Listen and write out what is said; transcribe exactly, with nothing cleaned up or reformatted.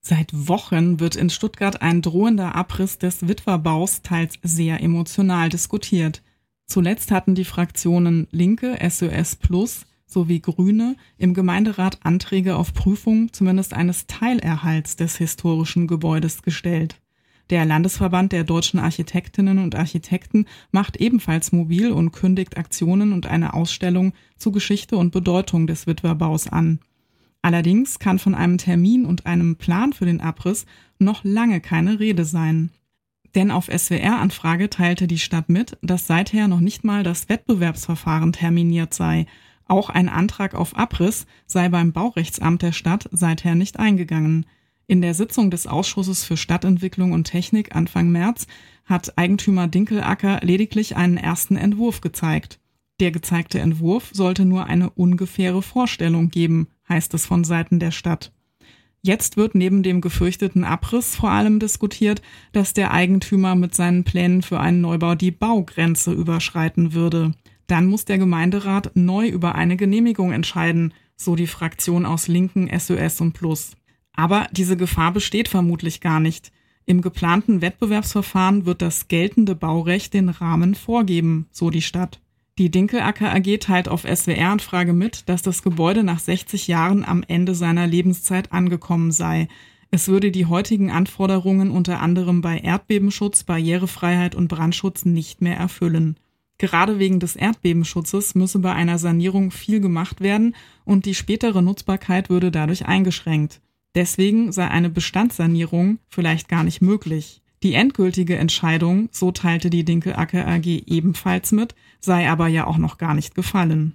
Seit Wochen wird in Stuttgart ein drohender Abriss des Witwerbaus teils sehr emotional diskutiert. Zuletzt hatten die Fraktionen Linke, S O S Plus sowie Grüne im Gemeinderat Anträge auf Prüfung zumindest eines Teilerhalts des historischen Gebäudes gestellt. Der Landesverband der deutschen Architektinnen und Architekten macht ebenfalls mobil und kündigt Aktionen und eine Ausstellung zu Geschichte und Bedeutung des Witwerbaus an. Allerdings kann von einem Termin und einem Plan für den Abriss noch lange keine Rede sein. Denn auf S W R-Anfrage teilte die Stadt mit, dass seither noch nicht mal das Wettbewerbsverfahren terminiert sei. Auch ein Antrag auf Abriss sei beim Baurechtsamt der Stadt seither nicht eingegangen. In der Sitzung des Ausschusses für Stadtentwicklung und Technik Anfang März hat Eigentümer Dinkelacker lediglich einen ersten Entwurf gezeigt. Der gezeigte Entwurf sollte nur eine ungefähre Vorstellung geben, heißt es von Seiten der Stadt. Jetzt wird neben dem gefürchteten Abriss vor allem diskutiert, dass der Eigentümer mit seinen Plänen für einen Neubau die Baugrenze überschreiten würde. Dann muss der Gemeinderat neu über eine Genehmigung entscheiden, so die Fraktion aus Linken, S O S und Plus. Aber diese Gefahr besteht vermutlich gar nicht. Im geplanten Wettbewerbsverfahren wird das geltende Baurecht den Rahmen vorgeben, so die Stadt. Die Dinkelacker A G teilt auf S W R-Anfrage mit, dass das Gebäude nach sechzig Jahren am Ende seiner Lebenszeit angekommen sei. Es würde die heutigen Anforderungen unter anderem bei Erdbebenschutz, Barrierefreiheit und Brandschutz nicht mehr erfüllen. Gerade wegen des Erdbebenschutzes müsse bei einer Sanierung viel gemacht werden und die spätere Nutzbarkeit würde dadurch eingeschränkt. Deswegen sei eine Bestandssanierung vielleicht gar nicht möglich. Die endgültige Entscheidung, so teilte die Dinkelacker A G ebenfalls mit, sei aber ja auch noch gar nicht gefallen.